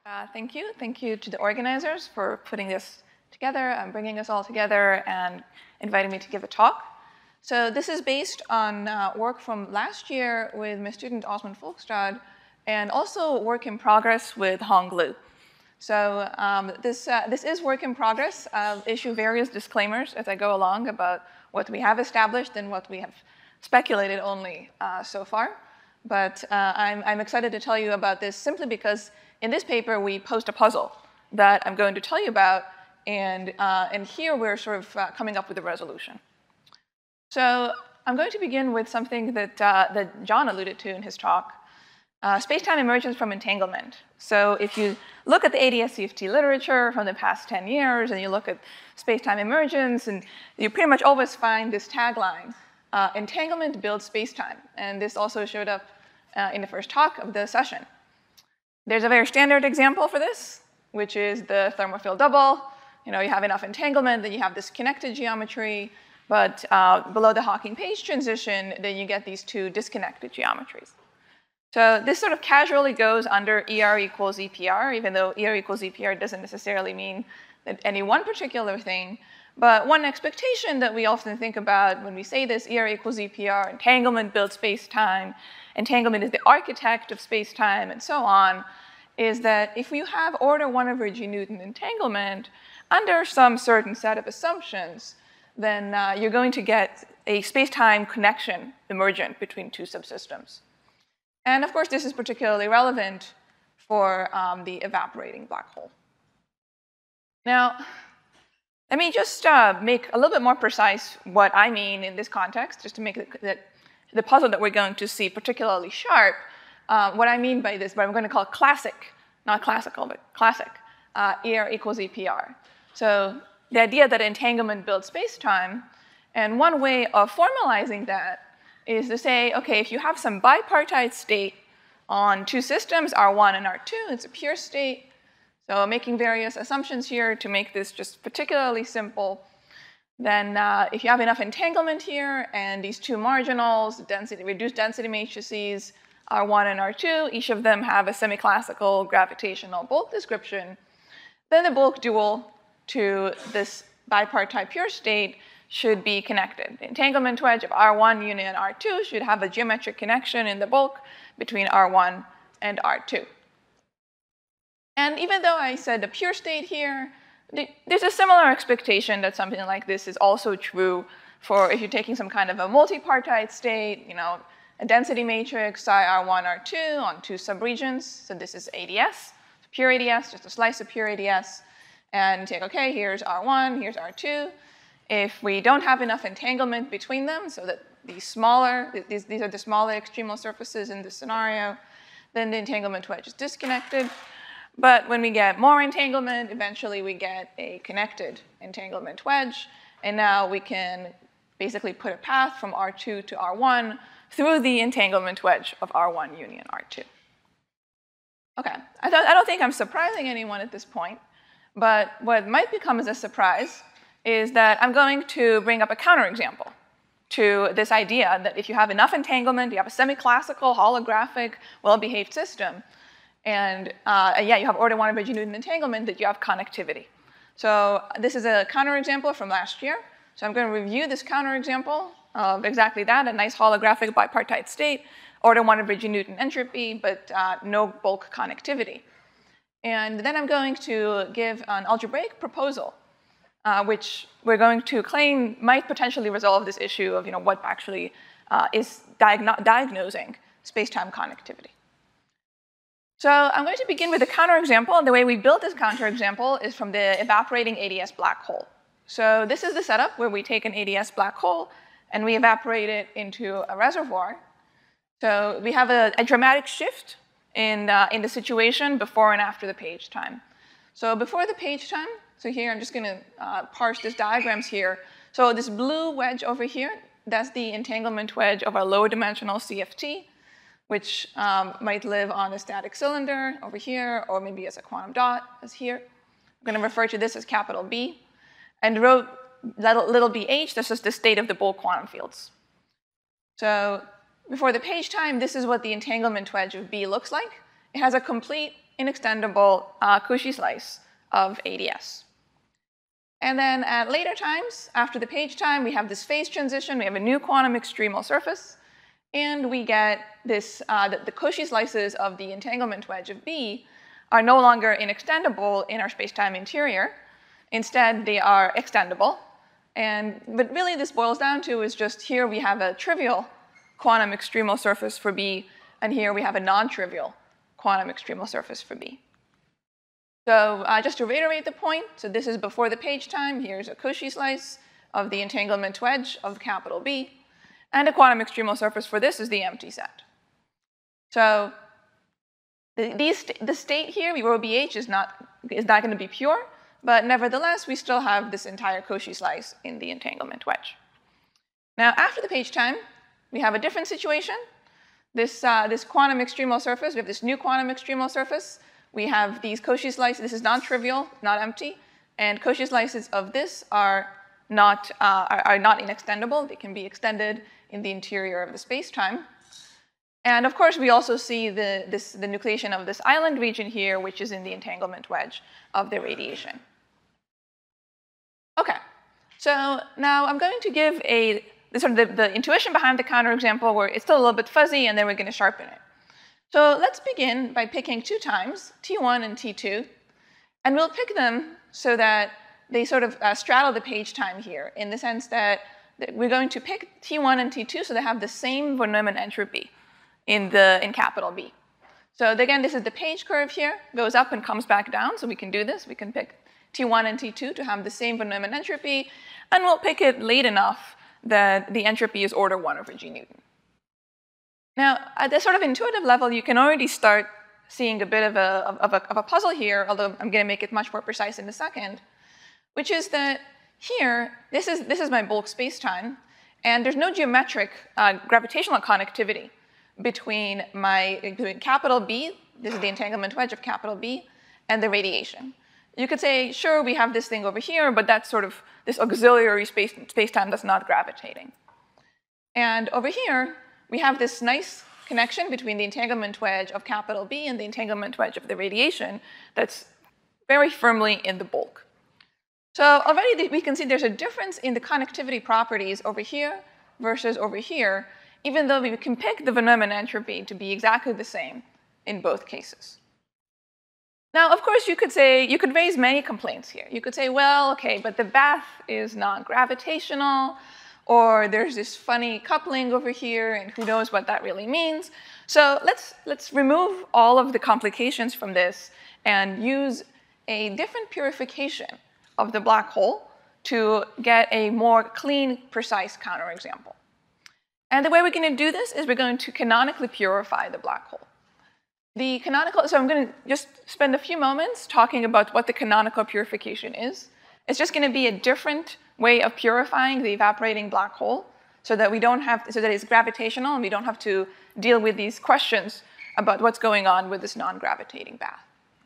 Thank you. Thank you to the organizers for putting this together and bringing us all together and inviting me to give a talk. So this is based on work from last year with my student Osman Folkstrad and also work in progress with Hong Lu. So this is work in progress. I'll issue various disclaimers as I go along about what we have established and what we have speculated only so far. But I'm excited to tell you about this simply because in this paper we posed a puzzle that I'm going to tell you about, and here we're sort of coming up with a resolution. So I'm going to begin with something that John alluded to in his talk. Space-time emergence from entanglement. So if you look at the ADS-CFT literature from the past 10 years, and you look at space-time emergence, and you pretty much always find this tagline, entanglement builds space-time. And this also showed up in the first talk of the session. There's a very standard example for this, which is the thermophile double. You have enough entanglement, then you have this connected geometry, but below the Hawking-Page transition, then you get these two disconnected geometries. So this sort of casually goes under ER equals EPR, even though ER equals EPR doesn't necessarily mean that any one particular thing. But one expectation that we often think about when we say this, ER equals EPR, entanglement builds space-time, entanglement is the architect of space-time, and so on, is that if you have order 1/G-Newton entanglement under some certain set of assumptions, then you're going to get a space-time connection emergent between two subsystems. And of course, this is particularly relevant for the evaporating black hole. Now, let me just make a little bit more precise what I mean in this context, just to make the puzzle that we're going to see particularly sharp. What I mean by this, what I'm going to call classic, not classical, but classic, ER equals EPR. So the idea that entanglement builds space-time, and one way of formalizing that is to say, okay, if you have some bipartite state on two systems, R1 and R2, it's a pure state. So making various assumptions here to make this just particularly simple, then if you have enough entanglement here and these two marginals, reduced density matrices, R1 and R2, each of them have a semi-classical gravitational bulk description, then the bulk dual to this bipartite pure state should be connected. The entanglement wedge of R1 union R2 should have a geometric connection in the bulk between R1 and R2. And even though I said the pure state here, there's a similar expectation that something like this is also true for if you're taking some kind of a multipartite state, a density matrix, psi R1, R2 on two subregions. So this is ADS, pure ADS, just a slice of pure ADS. And take, okay, here's R1, here's R2. If we don't have enough entanglement between them, so that these are the smaller extremal surfaces in this scenario, then the entanglement wedge is disconnected. But when we get more entanglement, eventually we get a connected entanglement wedge. And now we can basically put a path from R2 to R1 through the entanglement wedge of R1 union R2. Okay, I don't think I'm surprising anyone at this point. But what might become as a surprise is that I'm going to bring up a counterexample to this idea that if you have enough entanglement, you have a semi-classical, holographic, well-behaved system, and yeah, you have order 1/G-Newton entanglement, that you have connectivity. So this is a counterexample from last year. So I'm going to review this counterexample of exactly that, a nice holographic bipartite state, order 1/G-Newton entropy, but no bulk connectivity. And then I'm going to give an algebraic proposal, which we're going to claim might potentially resolve this issue of what actually is diagnosing space-time connectivity. So I'm going to begin with a counterexample, and the way we built this counterexample is from the evaporating ADS black hole. So this is the setup where we take an ADS black hole and we evaporate it into a reservoir. So we have a dramatic shift in the situation before and after the page time. So before the page time, so here I'm just going to parse these diagrams here. So this blue wedge over here, that's the entanglement wedge of our lower dimensional CFT, which might live on a static cylinder over here, or maybe as a quantum dot, as here. I'm going to refer to this as capital B. And little bh, this is the state of the bulk quantum fields. So before the page time, this is what the entanglement wedge of B looks like. It has a complete inextendable Cauchy slice of ADS. And then at later times, after the page time, we have this phase transition. We have a new quantum extremal surface. And we get this, the Cauchy slices of the entanglement wedge of B are no longer inextendable in our space-time interior. Instead, they are extendable. But really, this boils down to is just here we have a trivial quantum extremal surface for B, and here we have a non-trivial quantum extremal surface for B. So just to reiterate the point, so this is before the page time. Here's a Cauchy slice of the entanglement wedge of capital B. And a quantum extremal surface for this is the empty set. So the state here, rho BH, is not going to be pure. But nevertheless, we still have this entire Cauchy slice in the entanglement wedge. Now, after the page time, we have a different situation. This quantum extremal surface, we have this new quantum extremal surface. We have these Cauchy slices. This is non-trivial, not empty. And Cauchy slices of this are not inextendable. They can be extended in the interior of the space-time. And of course, we also see the nucleation of this island region here, which is in the entanglement wedge of the radiation. OK, so now I'm going to give the intuition behind the counterexample where it's still a little bit fuzzy, and then we're going to sharpen it. So let's begin by picking two times, T1 and T2. And we'll pick them so that they sort of straddle the page time here, in the sense that we're going to pick T1 and T2 so they have the same von Neumann entropy in capital B. So again, this is the page curve here, goes up and comes back down. So we can do this. We can pick T1 and T2 to have the same von Neumann entropy. And we'll pick it late enough that the entropy is order 1 over G Newton. Now, at the sort of intuitive level, you can already start seeing a bit of a puzzle here, although I'm going to make it much more precise in a second, which is that here, this is my bulk spacetime, and there's no geometric gravitational connectivity between capital B, this is the entanglement wedge of capital B, and the radiation. You could say, sure, we have this thing over here, but that's sort of this auxiliary spacetime that's not gravitating. And over here, we have this nice connection between the entanglement wedge of capital B and the entanglement wedge of the radiation that's very firmly in the bulk. So already we can see there's a difference in the connectivity properties over here versus over here, even though we can pick the von Neumann entropy to be exactly the same in both cases. Now, of course, you could raise many complaints here. You could say, well, OK, but the bath is non-gravitational, or there's this funny coupling over here, and who knows what that really means. So let's remove all of the complications from this and use a different purification of the black hole to get a more clean, precise counterexample. And the way we're going to do this is we're going to canonically purify the black hole. So I'm going to just spend a few moments talking about what the canonical purification is. It's just going to be a different way of purifying the evaporating black hole so that it's gravitational and we don't have to deal with these questions about what's going on with this non-gravitating bath.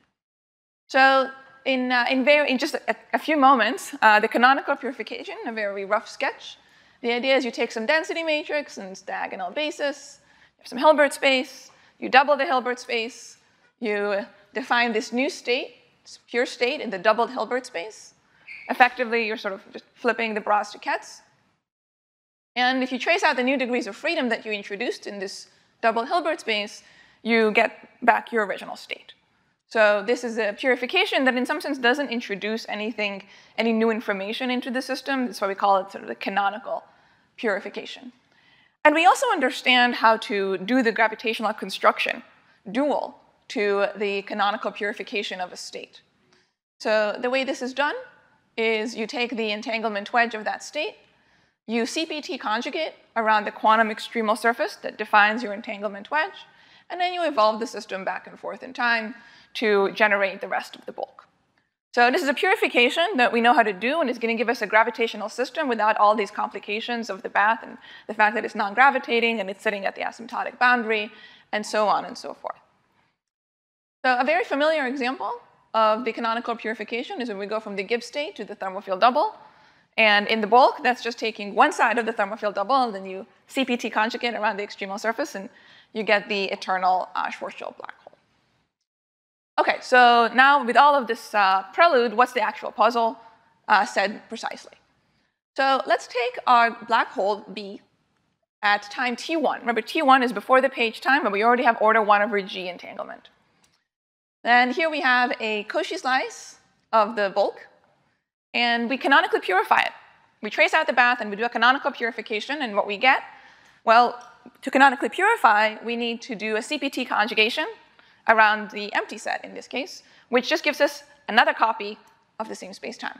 So in just a few moments, the canonical purification, a very rough sketch. The idea is you take some density matrix and its diagonal basis, you have some Hilbert space, you double the Hilbert space, you define this new state, this pure state in the doubled Hilbert space. Effectively, you're sort of just flipping the Brás-Duquesne. And if you trace out the new degrees of freedom that you introduced in this double Hilbert space, you get back your original state. So this is a purification that in some sense doesn't introduce any new information into the system. That's why we call it sort of the canonical purification. And we also understand how to do the gravitational construction dual to the canonical purification of a state. So the way this is done is you take the entanglement wedge of that state, you CPT conjugate around the quantum extremal surface that defines your entanglement wedge, and then you evolve the system back and forth in time to generate the rest of the bulk. So this is a purification that we know how to do, and it's going to give us a gravitational system without all these complications of the bath and the fact that it's non-gravitating and it's sitting at the asymptotic boundary, and so on and so forth. So a very familiar example of the canonical purification is when we go from the Gibbs state to the thermofield double. And in the bulk, that's just taking one side of the thermofield double, and then you CPT conjugate around the extremal surface, and you get the eternal Schwarzschild black hole. OK, so now with all of this prelude, what's the actual puzzle said precisely? So let's take our black hole B at time t1. Remember, t1 is before the page time, but we already have order 1 over g entanglement. Then here we have a Cauchy slice of the bulk, and we canonically purify it. We trace out the bath, and we do a canonical purification, and what we get, well, to canonically purify, we need to do a CPT conjugation around the empty set in this case, which just gives us another copy of the same spacetime.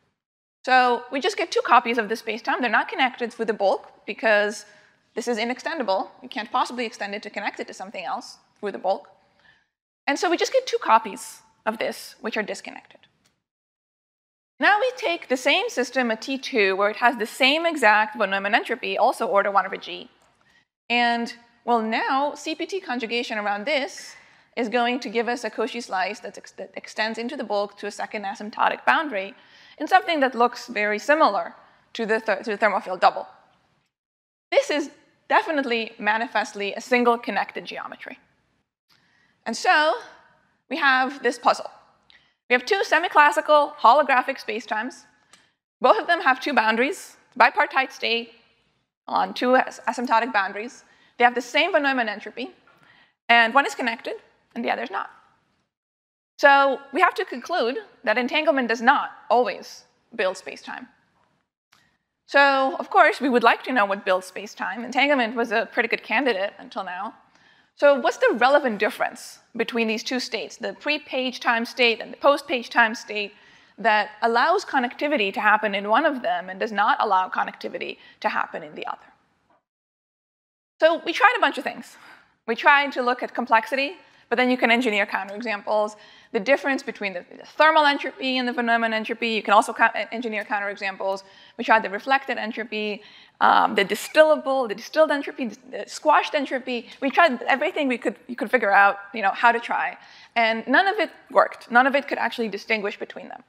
So we just get 2 copies of the spacetime. They're not connected through the bulk because this is inextendable. You can't possibly extend it to connect it to something else through the bulk. And so we just get 2 copies of this, which are disconnected. Now we take the same system at T2, where it has the same exact von Neumann entropy, also order 1 over g. And, well, now CPT conjugation around this is going to give us a Cauchy slice that extends into the bulk to a second asymptotic boundary in something that looks very similar to the thermophile double. This is definitely, manifestly, a single connected geometry. And so we have this puzzle. We have 2 semi-classical holographic spacetimes. Both of them have 2 boundaries, bipartite state on 2 asymptotic boundaries. They have the same von Neumann entropy, and one is connected, and the other is not. So we have to conclude that entanglement does not always build spacetime. So, of course, we would like to know what builds spacetime. Entanglement was a pretty good candidate until now. So what's the relevant difference between these 2 states, the pre-page time state and the post-page time state, that allows connectivity to happen in one of them and does not allow connectivity to happen in the other? So we tried a bunch of things. We tried to look at complexity, but then you can engineer counterexamples. The difference between the thermal entropy and the von Neumann entropy, you can also engineer counterexamples. We tried the reflected entropy, the distilled entropy, the squashed entropy. We tried everything you could figure out, how to try, and none of it worked. None of it could actually distinguish between them.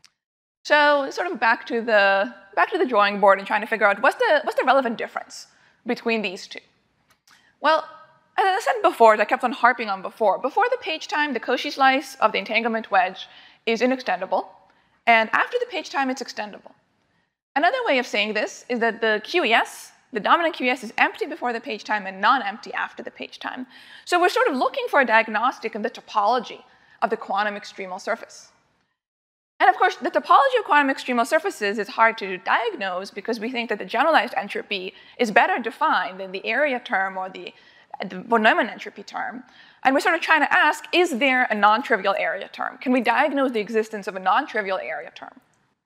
So sort of back to the drawing board and trying to figure out what's the relevant difference between these 2. Well, as I said before, as I kept on harping on before the page time, the Cauchy slice of the entanglement wedge is inextendable, and after the page time, it's extendable. Another way of saying this is that the QES, the dominant QES, is empty before the page time and non-empty after the page time. So we're sort of looking for a diagnostic of the topology of the quantum extremal surface. And of course, the topology of quantum extremal surfaces is hard to diagnose because we think that the generalized entropy is better defined than the area term or the von Neumann entropy term. And we're sort of trying to ask, is there a non-trivial area term? Can we diagnose the existence of a non-trivial area term?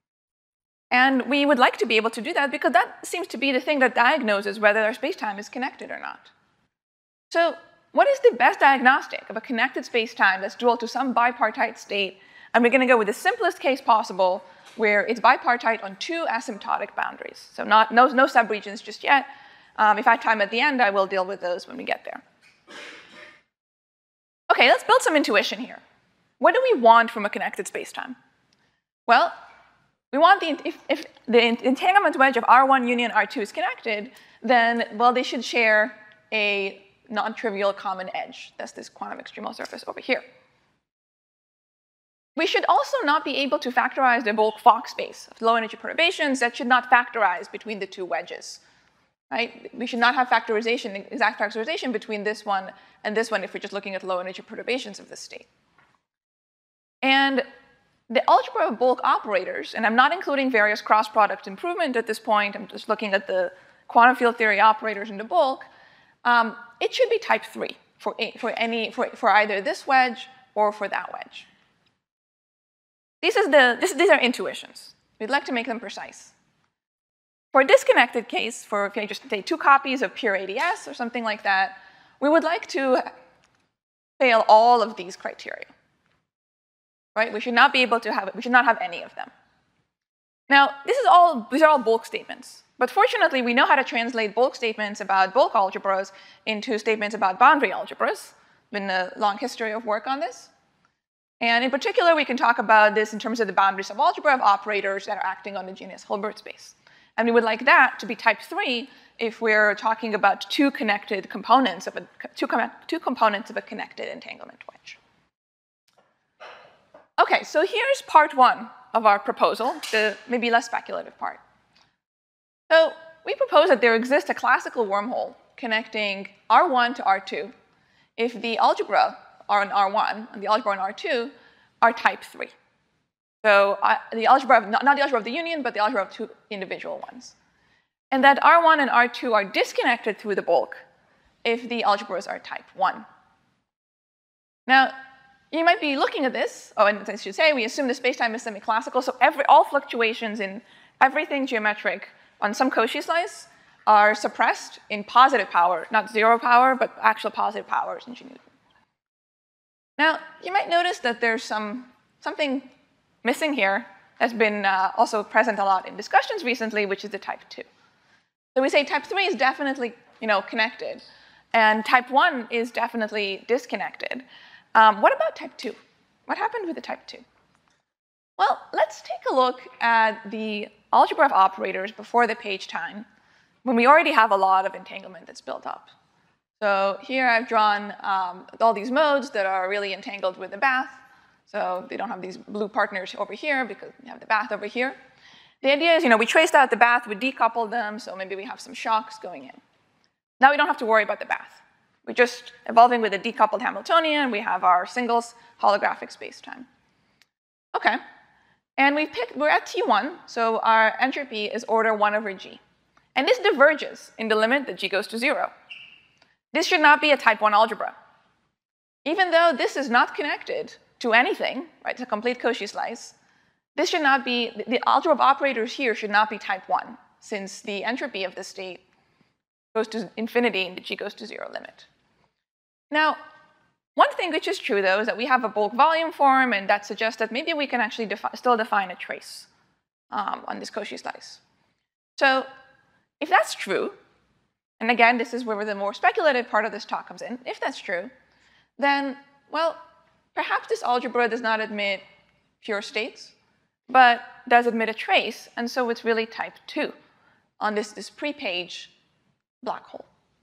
And we would like to be able to do that because that seems to be the thing that diagnoses whether our spacetime is connected or not. So what is the best diagnostic of a connected spacetime that's dual to some bipartite state? And we're going to go with the simplest case possible, where it's bipartite on 2 asymptotic boundaries. So no subregions just yet. If I have time at the end, I will deal with those when we get there. OK, let's build some intuition here. What do we want from a connected spacetime? Well, we want if the entanglement wedge of R1 union R2 is connected, then, well, they should share a non-trivial common edge. That's this quantum extremal surface over here. We should also not be able to factorize the bulk Fock space of low-energy perturbations that should not factorize between the 2 wedges. Right? We should not have factorization, exact factorization between this one and this one if we're just looking at low-energy perturbations of this state. And the algebra of bulk operators, and I'm not including various cross-product improvement at this point, I'm just looking at the quantum field theory operators in the bulk, it should be type 3 for either this wedge or for that wedge. These are intuitions. We'd like to make them precise. For a disconnected case, if you just take 2 copies of pure ADS or something like that, we would like to fail all of these criteria. Right? We should not have any of them. Now, these are all bulk statements. But fortunately, we know how to translate bulk statements about bulk algebras into statements about boundary algebras. Been a long history of work on this. And in particular, we can talk about this in terms of the boundaries of algebra of operators that are acting on the genus Hilbert space. And we would like that to be type 3 if we're talking about 2 connected components of two components of a connected entanglement wedge. OK, so here's part one of our proposal, the maybe less speculative part. So we propose that there exists a classical wormhole connecting R1 to R2 if the algebra on R1 and the algebra on R2 are type 3. So the algebra of, not the algebra of the union, but the algebra of two individual ones. And that R1 and R2 are disconnected through the bulk if the algebras are type 1. Now, you might be looking at this, and I should say, we assume the spacetime is semi-classical, so all fluctuations in everything geometric on some Cauchy slice are suppressed in positive power, not zero power, but actual positive powers in G Newton. Now, you might notice that there's something missing here that's been also present a lot in discussions recently, which is the type 2. So we say type 3 is definitely connected, and type 1 is definitely disconnected. What about type 2? What happened with the type 2? Well, let's take a look at the algebra of operators before the page time, when we already have a lot of entanglement that's built up. So here I've drawn all these modes that are really entangled with the bath. So they don't have these blue partners over here because we have the bath over here. The idea is, we traced out the bath, we decoupled them, so maybe we have some shocks going in. Now we don't have to worry about the bath. We're just evolving with a decoupled Hamiltonian. We have our singles holographic spacetime. OK. And we're at T1, so our entropy is order 1 over G. And this diverges in the limit that G goes to 0. This should not be a type 1 algebra. Even though this is not connected to anything, right, it's a complete Cauchy slice, this should not be, the algebra of operators here should not be type 1, since the entropy of the state goes to infinity in the G goes to 0 limit. Now, one thing which is true, though, is that we have a bulk volume form, and that suggests that maybe we can actually still define a trace on this Cauchy slice. So if that's true, and again, this is where the more speculative part of this talk comes in, if that's true, then, well, perhaps this algebra does not admit pure states, but does admit a trace, and so it's really type 2 on this pre-page black hole.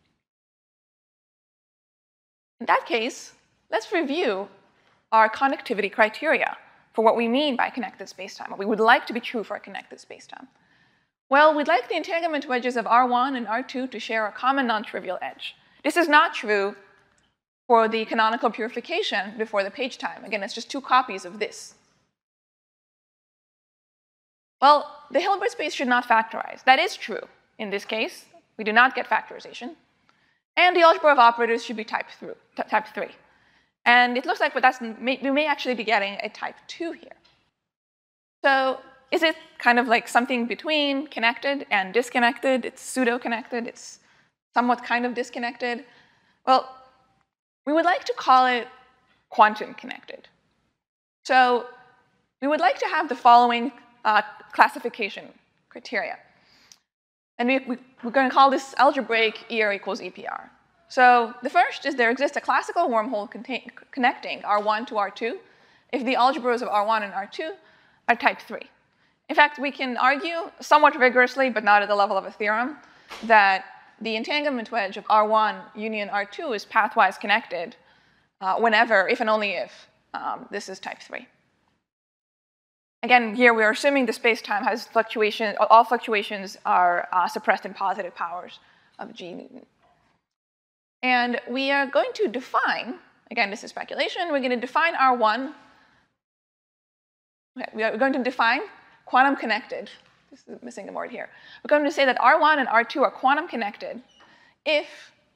In that case, let's review our connectivity criteria for what we mean by connected spacetime, what we would like to be true for a connected spacetime. Well, we'd like the entanglement wedges of R1 and R2 to share a common non-trivial edge. This is not true for the canonical purification before the page time. Again, it's just two copies of this. Well, the Hilbert space should not factorize. That is true in this case. We do not get factorization. And the algebra of operators should be type 3. And it looks like we may actually be getting a type 2 here. So is it kind of like something between connected and disconnected? It's pseudo-connected. It's somewhat kind of disconnected. Well, we would like to call it quantum connected. So we would like to have the following classification criteria. And we're going to call this algebraic ER equals EPR. So the first is there exists a classical wormhole connecting R1 to R2 if the algebras of R1 and R2 are type 3. In fact, we can argue somewhat rigorously, but not at the level of a theorem, that the entanglement wedge of R1 union R2 is pathwise connected whenever, if and only if, this is type 3. Again, here we are assuming the spacetime has fluctuation, all fluctuations are suppressed in positive powers of G Newton. And we are going to define, again, this is speculation, we're going to define R1. Okay, we are going to define quantum connected. This is missing a word here. We're going to say that R1 and R2 are quantum connected if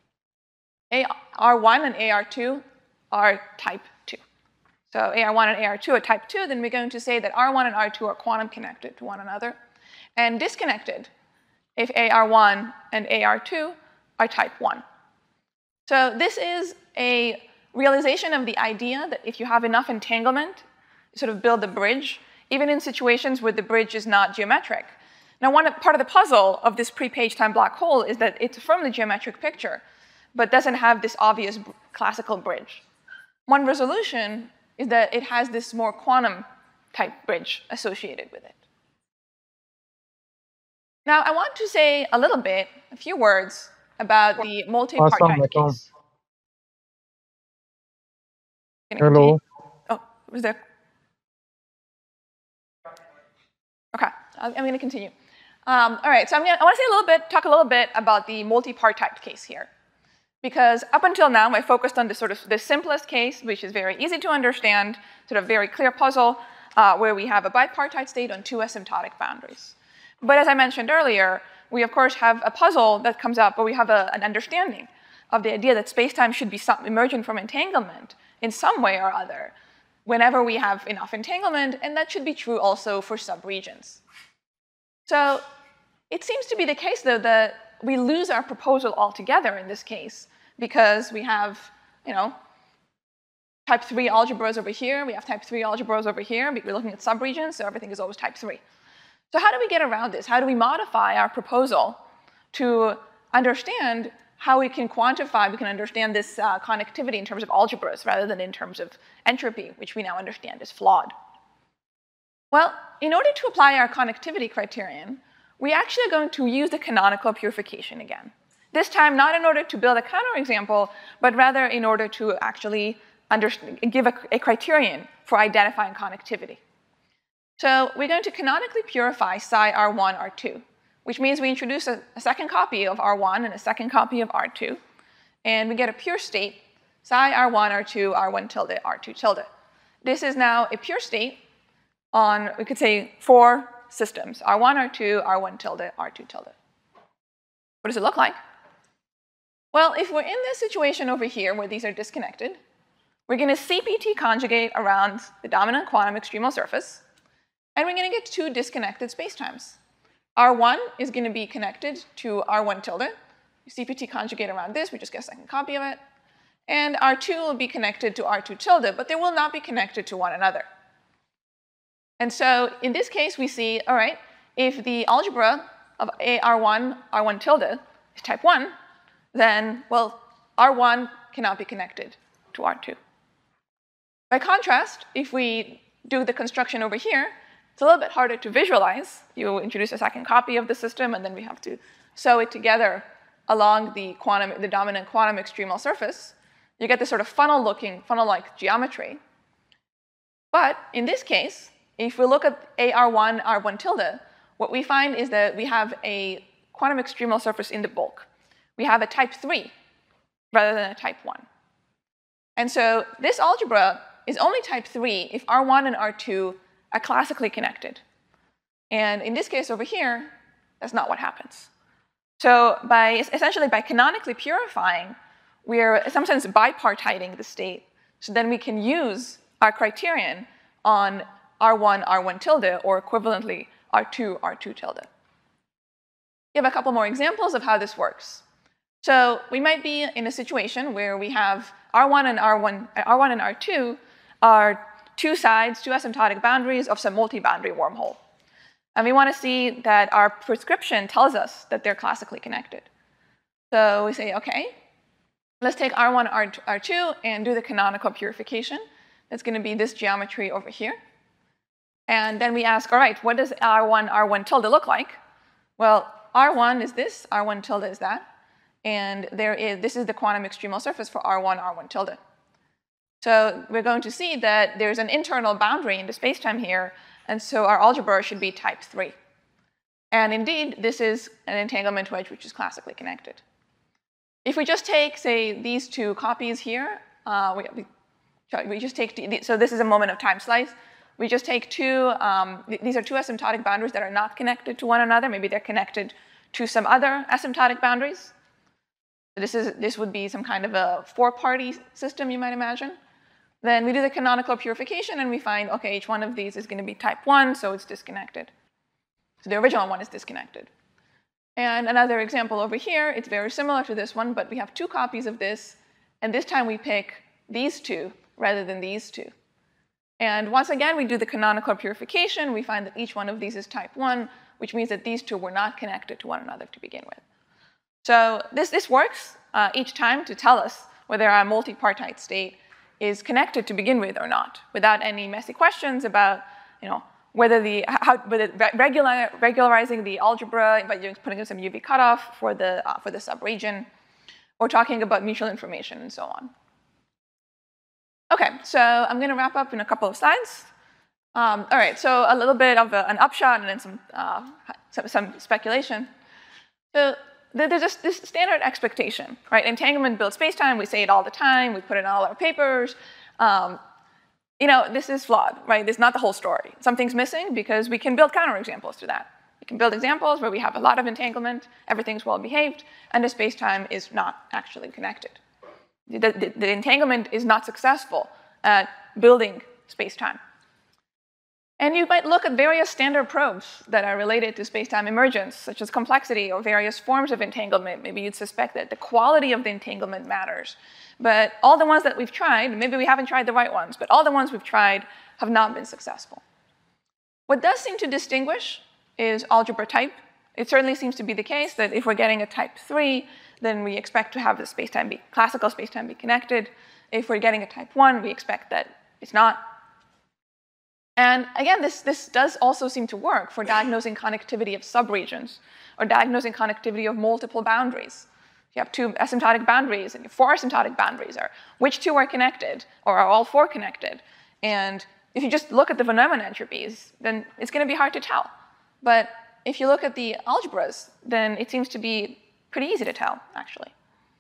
R1 and AR2 are type 2. So AR1 and AR2 are type 2, then we're going to say that R1 and R2 are quantum connected to one another, and disconnected if AR1 and AR2 are type 1. So this is a realization of the idea that if you have enough entanglement, you sort of build a bridge, even in situations where the bridge is not geometric. Now, part of the puzzle of this pre-page time black hole is that it's from the geometric picture, but doesn't have this obvious classical bridge. One resolution is that it has this more quantum type bridge associated with it. Now, I want to say a few words about the multi-part type case. Hello. Oh, was there? I'm going to continue. All right, so I want to talk a little bit about the multi-partite case here. Because up until now, I focused on the simplest case, which is very easy to understand, sort of very clear puzzle, where we have a bipartite state on two asymptotic boundaries. But as I mentioned earlier, we of course have a puzzle that comes up where we have an understanding of the idea that spacetime should be emergent from entanglement in some way or other whenever we have enough entanglement, and that should be true also for subregions. So it seems to be the case, though, that we lose our proposal altogether in this case because we have, type 3 algebras over here, we have type 3 algebras over here, we're looking at subregions, so everything is always type 3. So how do we get around this? How do we modify our proposal to understand how we can quantify, we can understand this connectivity in terms of algebras rather than in terms of entropy, which we now understand is flawed? Well, in order to apply our connectivity criterion, we actually are going to use the canonical purification again. This time, not in order to build a counterexample, but rather in order to actually give a criterion for identifying connectivity. So we're going to canonically purify psi R1, R2, which means we introduce a second copy of R1 and a second copy of R2, and we get a pure state, psi R1, R2, R1 tilde, R2 tilde. This is now a pure state on, we could say, 4 systems, R1, R2, R1 tilde, R2 tilde. What does it look like? Well, if we're in this situation over here where these are disconnected, we're going to CPT conjugate around the dominant quantum extremal surface, and we're going to get 2 disconnected spacetimes. R1 is going to be connected to R1 tilde. We CPT conjugate around this, we just get a second copy of it. And R2 will be connected to R2 tilde, but they will not be connected to one another. And so in this case, we see, all right, if the algebra of AR1, R1 tilde is type 1, then, well, R1 cannot be connected to R2. By contrast, if we do the construction over here, it's a little bit harder to visualize. You introduce a second copy of the system, and then we have to sew it together along the dominant quantum extremal surface. You get this sort of funnel-like geometry. But in this case, if we look at AR1, R1 tilde, what we find is that we have a quantum extremal surface in the bulk. We have a type 3 rather than a type 1. And so this algebra is only type 3 if R1 and R2 are classically connected. And in this case over here, that's not what happens. So essentially by canonically purifying, we're in some sense bipartiting the state, so then we can use our criterion on R1, R1 tilde, or equivalently R2, R2 tilde. We have a couple more examples of how this works. So we might be in a situation where we have R1 and R2 are 2 sides, 2 asymptotic boundaries of some multi-boundary wormhole. And we want to see that our prescription tells us that they're classically connected. So we say, OK, let's take R1, R2, and do the canonical purification. That's going to be this geometry over here. And then we ask, all right, what does R1, R1 tilde look like? Well, R1 is this, R1 tilde is that. And this is the quantum extremal surface for R1, R1 tilde. So we're going to see that there's an internal boundary in the spacetime here, and so our algebra should be type 3. And indeed, this is an entanglement wedge which is classically connected. If we just take, say, these 2 copies here, we just take, so this is a moment of time slice. We just take 2, these are 2 asymptotic boundaries that are not connected to one another. Maybe they're connected to some other asymptotic boundaries. So this would be some kind of a 4-party system, you might imagine. Then we do the canonical purification, and we find, OK, each one of these is going to be type 1, so it's disconnected. So the original one is disconnected. And another example over here, it's very similar to this one, but we have 2 copies of this. And this time we pick these 2 rather than these 2. And once again, we do the canonical purification. We find that each one of these is type 1, which means that these 2 were not connected to one another to begin with. So this works each time to tell us whether our multi-partite state is connected to begin with or not, without any messy questions about, whether regularizing the algebra by putting in some UV cutoff for the subregion, or talking about mutual information and so on. OK, so I'm going to wrap up in a couple of slides. All right, so a little bit of an upshot and then some speculation. So there's just this standard expectation, right? Entanglement builds spacetime. We say it all the time. We put it in all our papers. This is flawed, right? This is not the whole story. Something's missing because we can build counterexamples to that. We can build examples where we have a lot of entanglement, everything's well behaved, and the spacetime is not actually connected. The entanglement is not successful at building spacetime. And you might look at various standard probes that are related to spacetime emergence, such as complexity or various forms of entanglement. Maybe you'd suspect that the quality of the entanglement matters. But all the ones that we've tried, maybe we haven't tried the right ones, but all the ones we've tried have not been successful. What does seem to distinguish is algebra type. It certainly seems to be the case that if we're getting a type 3, then we expect to have the classical spacetime be connected. If we're getting a type 1, we expect that it's not. And again, this does also seem to work for diagnosing connectivity of subregions or diagnosing connectivity of multiple boundaries. If you have 2 asymptotic boundaries and 4 asymptotic boundaries, or which 2 are connected, or are all 4 connected? And if you just look at the von Neumann entropies, then it's going to be hard to tell. But if you look at the algebras, then it seems to be pretty easy to tell, actually.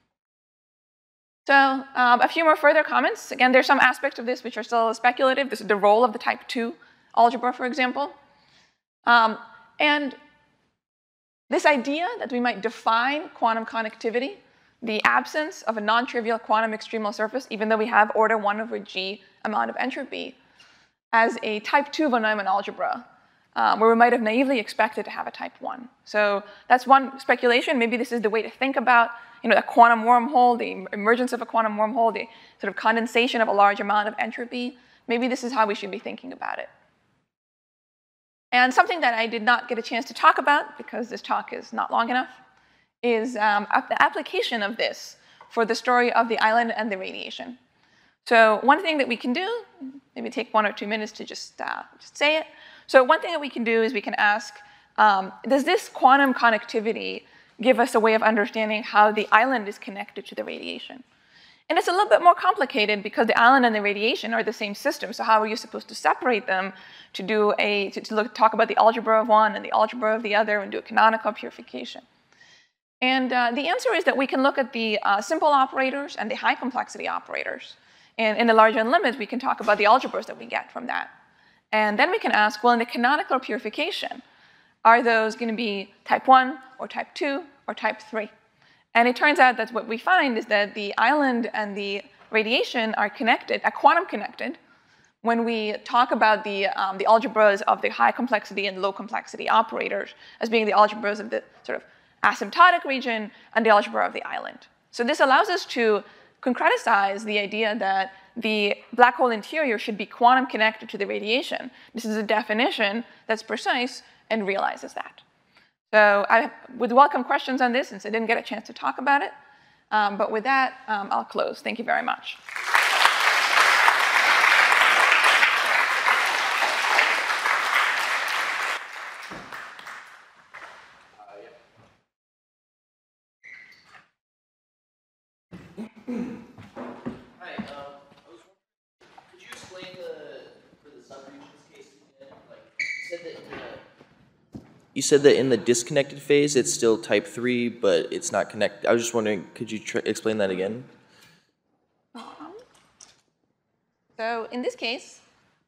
So a few more further comments. Again, there's some aspects of this which are still speculative. This is the role of the type 2 algebra, for example. And this idea that we might define quantum connectivity, the absence of a non-trivial quantum extremal surface, even though we have order 1 over g amount of entropy, as a type 2 von Neumann algebra, where we might have naively expected to have a type 1. So that's one speculation. Maybe this is the way to think about a quantum wormhole, the emergence of a quantum wormhole, the sort of condensation of a large amount of entropy. Maybe this is how we should be thinking about it. And something that I did not get a chance to talk about, because this talk is not long enough, is the application of this for the story of the island and the radiation. So one thing that we can do, maybe take 1 or 2 minutes to just say it. So one thing that we can do is we can ask, does this quantum connectivity give us a way of understanding how the island is connected to the radiation? And it's a little bit more complicated because the island and the radiation are the same system. So how are you supposed to separate them to talk about the algebra of one and the algebra of the other and do a canonical purification? And the answer is that we can look at the simple operators and the high complexity operators. And in the large unlimited, we can talk about the algebras that we get from that. And then we can ask, well, in the canonical purification, are those going to be type 1 or type 2 or type 3? And it turns out that what we find is that the island and the radiation are connected, are quantum connected, when we talk about the algebras of the high complexity and low complexity operators as being the algebras of the sort of asymptotic region and the algebra of the island. So this allows us to concreticize the idea that the black hole interior should be quantum connected to the radiation. This is a definition that's precise and realizes that. So I would welcome questions on this since I didn't get a chance to talk about it. But with that, I'll close. Thank you very much. Hi, I was wondering, could you explain for the subregions case again? Like, you said that in the disconnected phase, it's still type 3, but it's not connected. I was just wondering, could you explain that again? So in this case,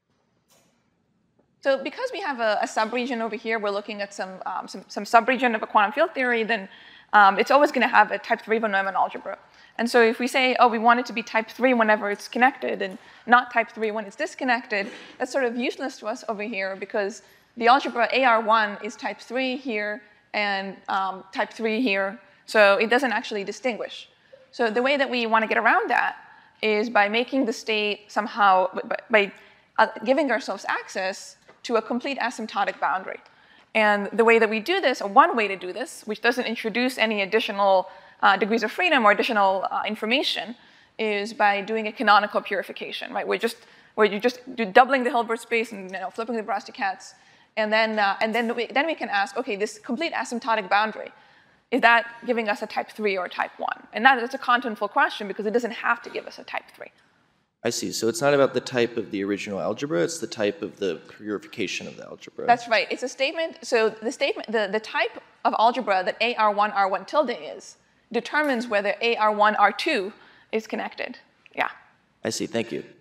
so because we have a subregion over here, we're looking at some subregion of a quantum field theory, then it's always going to have a type 3 von Neumann algebra. And so if we say, oh, we want it to be type 3 whenever it's connected and not type 3 when it's disconnected, that's sort of useless to us over here because the algebra AR1 is type 3 here and type 3 here. So it doesn't actually distinguish. So the way that we want to get around that is by making the state somehow, by giving ourselves access to a complete asymptotic boundary. And the way that we do this, or one way to do this, which doesn't introduce any additional degrees of freedom or additional information, is by doing a canonical purification, right? Where you just do doubling the Hilbert space and flipping the Bronsted-Katz, and then we can ask, okay, this complete asymptotic boundary, is that giving us a type 3 or a type 1? And that's a contentful question because it doesn't have to give us a type 3. I see. So it's not about the type of the original algebra, it's the type of the purification of the algebra. That's right. It's a statement. So the type of algebra that AR1, R1 tilde is determines whether AR1, R2 is connected. Yeah. I see. Thank you.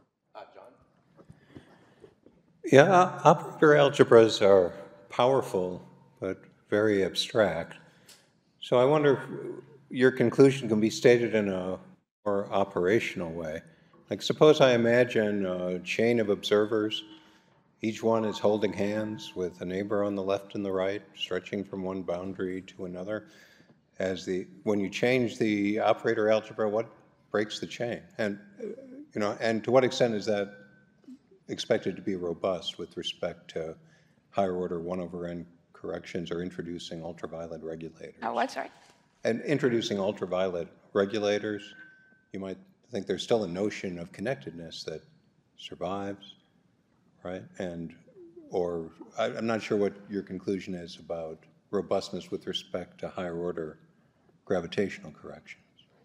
Yeah, operator algebras are powerful, but very abstract. So I wonder if your conclusion can be stated in a more operational way. Like suppose I imagine a chain of observers. Each one is holding hands with a neighbor on the left and the right, stretching from one boundary to another. When you change the operator algebra, what breaks the chain? And, and to what extent is that expected to be robust with respect to higher order 1/n corrections or introducing ultraviolet regulators? Oh, what? Sorry. And introducing ultraviolet regulators, you might think there's still a notion of connectedness that survives, right? I'm not sure what your conclusion is about robustness with respect to higher order gravitational corrections.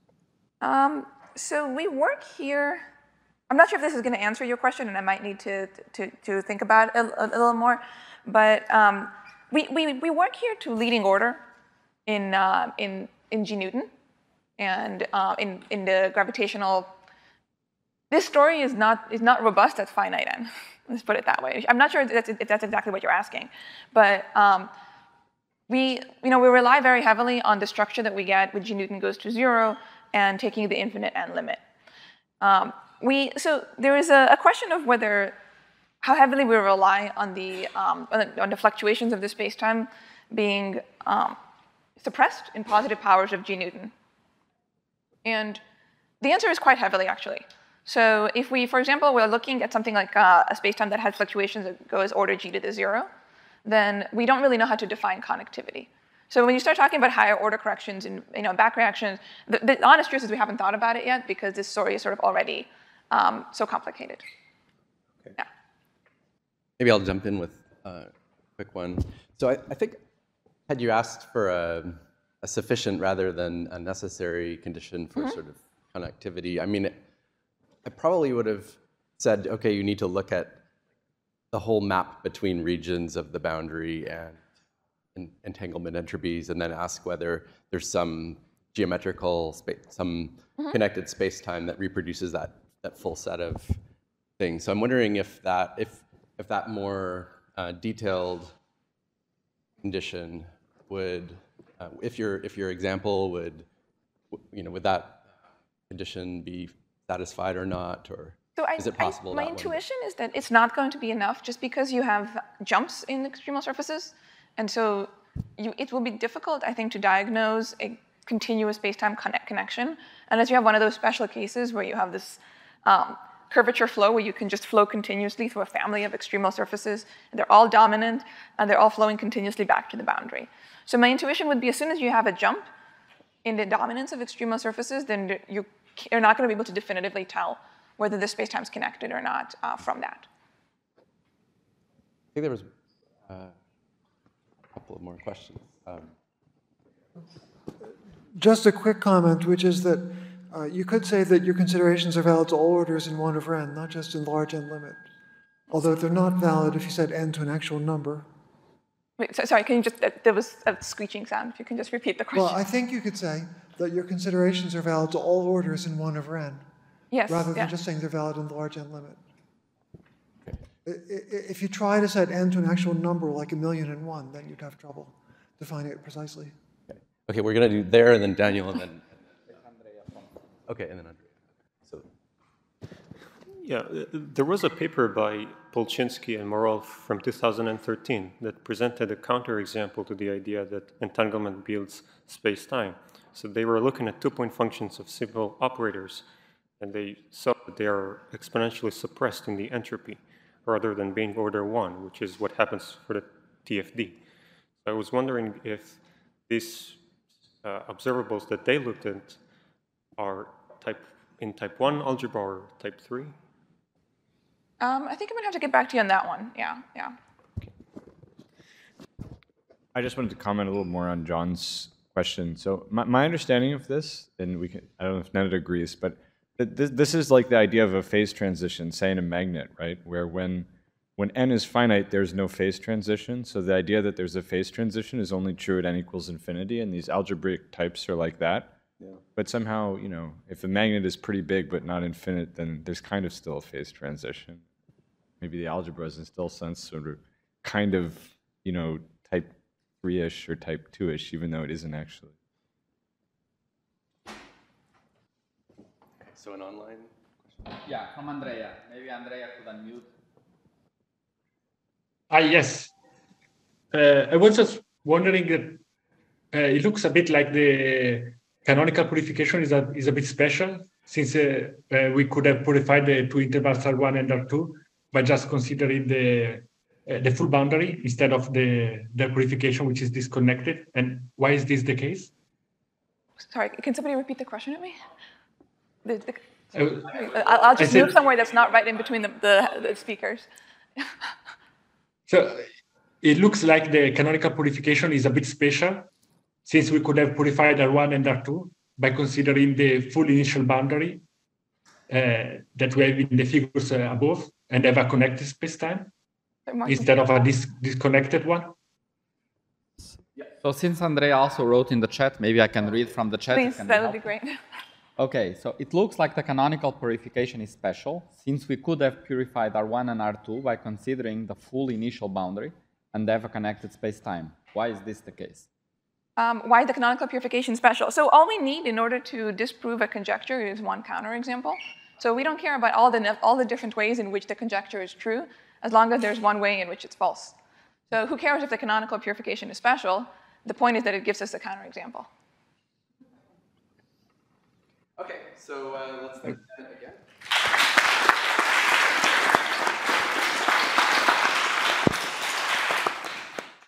So we work here. I'm not sure if this is going to answer your question, and I might need to think about it a little more. But we work here to leading order in G Newton, and in the gravitational. This story is not robust at finite n. Let's put it that way. I'm not sure if that's exactly what you're asking, but we rely very heavily on the structure that we get when G Newton goes to 0 and taking the infinite n limit. So there is a question of how heavily we rely on the fluctuations of the spacetime being suppressed in positive powers of G Newton. And the answer is quite heavily, actually. So if we, for example, we're looking at something like a spacetime that has fluctuations that goes order G to the 0, then we don't really know how to define connectivity. So when you start talking about higher order corrections and back reactions, the honest truth is we haven't thought about it yet because this story is sort of already so complicated. Okay. Yeah. Maybe I'll jump in with a quick one. So I think had you asked for a sufficient rather than a necessary condition for sort of connectivity, I mean, I probably would have said, okay, you need to look at the whole map between regions of the boundary and entanglement entropies, and then ask whether there's some geometrical connected space-time that reproduces that full set of things. So I'm wondering if that more detailed condition would, if your example would that condition be satisfied or not, or is it possible? My intuition is that it's not going to be enough just because you have jumps in extremal surfaces. And so it will be difficult, I think, to diagnose a continuous space-time connection unless you have one of those special cases where you have this curvature flow where you can just flow continuously through a family of extremal surfaces. And they're all dominant, and they're all flowing continuously back to the boundary. So my intuition would be as soon as you have a jump in the dominance of extremal surfaces, then you're not going to be able to definitively tell whether the space-time is connected or not from that. I think there was a couple of more questions. Just a quick comment, which is that you could say that your considerations are valid to all orders in 1/n, not just in large n limit. Although they're not valid if you set n to an actual number. Wait, sorry, can you just, there was a screeching sound. If you can just repeat the question. Well, I think you could say that your considerations are valid to all orders in 1/n. Yes, rather than just saying they're valid in the large n limit. If you try to set n to an actual number like 1,000,001, then you'd have trouble defining it precisely. Okay, we're going to do there, and then Daniel, and then... Okay, and then Andrea. So. Yeah, there was a paper by Polchinski and Morov from 2013 that presented a counterexample to the idea that entanglement builds space-time. So they were looking at two-point functions of simple operators, and they saw that they are exponentially suppressed in the entropy, rather than being order 1, which is what happens for the TFD. So I was wondering if these observables that they looked at are in type 1 algebra or type 3? I think I'm going to have to get back to you on that one. Yeah. Okay. I just wanted to comment a little more on John's question. So my understanding of this, and I don't know if Ned agrees, but This is like the idea of a phase transition, say in a magnet, right? Where when n is finite, there's no phase transition. So the idea that there's a phase transition is only true at n equals infinity, and these algebraic types are like that. Yeah. But somehow, if the magnet is pretty big but not infinite, then there's kind of still a phase transition. Maybe the algebra is in still sense sort of kind of, type 3-ish or type 2-ish, even though it isn't actually. So an online question? Yeah, from Andrea. Maybe Andrea could unmute. Yes. I was just wondering that it looks a bit like the canonical purification is a bit special, since we could have purified the two intervals R1 and R2 by just considering the full boundary instead of the purification, which is disconnected. And why is this the case? Sorry, can somebody repeat the question at me? I'll just move somewhere that's not right in between the speakers. So it looks like the canonical purification is a bit special, since we could have purified R1 and R2 by considering the full initial boundary that we have in the figures above and have a connected spacetime instead of a disconnected one. So since Andrea also wrote in the chat, maybe I can read from the chat. Please, that would be great. Okay, so it looks like the canonical purification is special, since we could have purified R1 and R2 by considering the full initial boundary and have a connected spacetime. Why is this the case? Why the canonical purification special? So all we need in order to disprove a conjecture is one counterexample. So we don't care about all the different ways in which the conjecture is true, as long as there's one way in which it's false. So who cares if the canonical purification is special? The point is that it gives us a counterexample. Okay, so let's think